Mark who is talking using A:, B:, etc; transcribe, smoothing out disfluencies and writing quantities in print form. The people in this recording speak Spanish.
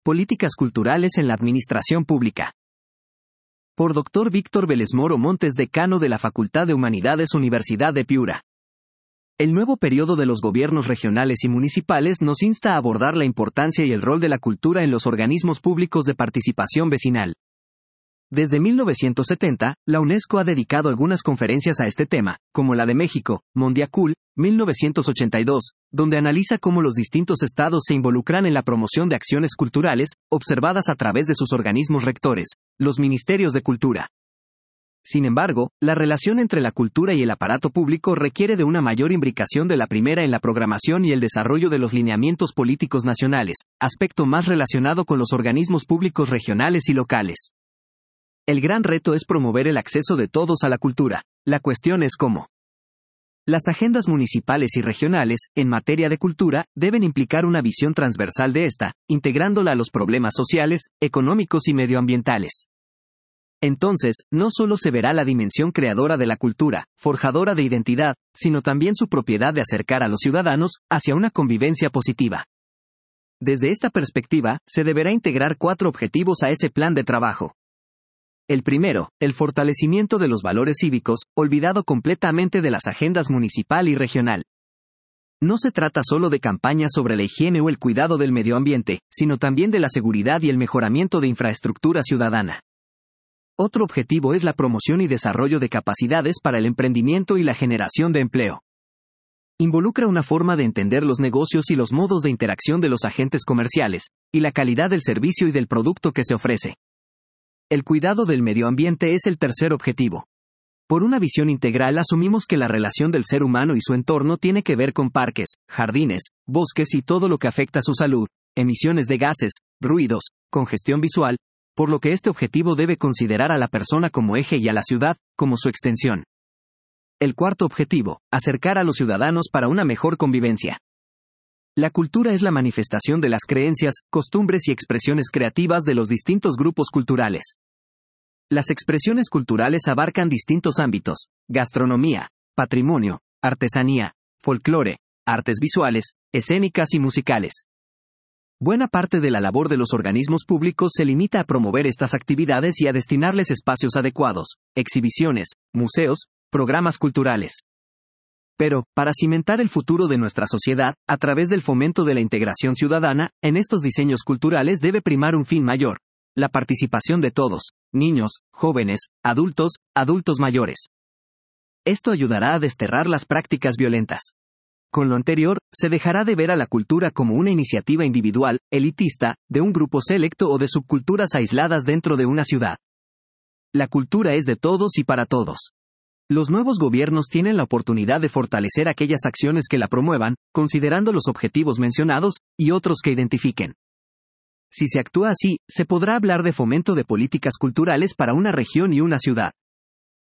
A: Políticas culturales en la administración pública. Por Dr. Víctor Vélez Moro Montes, decano de la Facultad de Humanidades, Universidad de Piura. El nuevo periodo de los gobiernos regionales y municipales nos insta a abordar la importancia y el rol de la cultura en los organismos públicos de participación vecinal. Desde 1970, la UNESCO ha dedicado algunas conferencias a este tema, como la de México, Mondiacul, 1982, donde analiza cómo los distintos estados se involucran en la promoción de acciones culturales, observadas a través de sus organismos rectores, los ministerios de cultura. Sin embargo, la relación entre la cultura y el aparato público requiere de una mayor imbricación de la primera en la programación y el desarrollo de los lineamientos políticos nacionales, aspecto más relacionado con los organismos públicos regionales y locales. El gran reto es promover el acceso de todos a la cultura. La cuestión es cómo. Las agendas municipales y regionales, en materia de cultura, deben implicar una visión transversal de esta, integrándola a los problemas sociales, económicos y medioambientales. Entonces, no solo se verá la dimensión creadora de la cultura, forjadora de identidad, sino también su propiedad de acercar a los ciudadanos hacia una convivencia positiva. Desde esta perspectiva, se deberá integrar 4 objetivos a ese plan de trabajo. El primero, el fortalecimiento de los valores cívicos, olvidado completamente de las agendas municipal y regional. No se trata solo de campañas sobre la higiene o el cuidado del medio ambiente, sino también de la seguridad y el mejoramiento de infraestructura ciudadana. Otro objetivo es la promoción y desarrollo de capacidades para el emprendimiento y la generación de empleo. Involucra una forma de entender los negocios y los modos de interacción de los agentes comerciales, y la calidad del servicio y del producto que se ofrece. El cuidado del medio ambiente es el tercer objetivo. Por una visión integral asumimos que la relación del ser humano y su entorno tiene que ver con parques, jardines, bosques y todo lo que afecta a su salud, emisiones de gases, ruidos, congestión visual, por lo que este objetivo debe considerar a la persona como eje y a la ciudad como su extensión. El cuarto objetivo, acercar a los ciudadanos para una mejor convivencia. La cultura es la manifestación de las creencias, costumbres y expresiones creativas de los distintos grupos culturales. Las expresiones culturales abarcan distintos ámbitos: gastronomía, patrimonio, artesanía, folclore, artes visuales, escénicas y musicales. Buena parte de la labor de los organismos públicos se limita a promover estas actividades y a destinarles espacios adecuados, exhibiciones, museos, programas culturales. Pero, para cimentar el futuro de nuestra sociedad, a través del fomento de la integración ciudadana, en estos diseños culturales debe primar un fin mayor: la participación de todos, niños, jóvenes, adultos mayores. Esto ayudará a desterrar las prácticas violentas. Con lo anterior, se dejará de ver a la cultura como una iniciativa individual, elitista, de un grupo selecto o de subculturas aisladas dentro de una ciudad. La cultura es de todos y para todos. Los nuevos gobiernos tienen la oportunidad de fortalecer aquellas acciones que la promuevan, considerando los objetivos mencionados, y otros que identifiquen. Si se actúa así, se podrá hablar de fomento de políticas culturales para una región y una ciudad.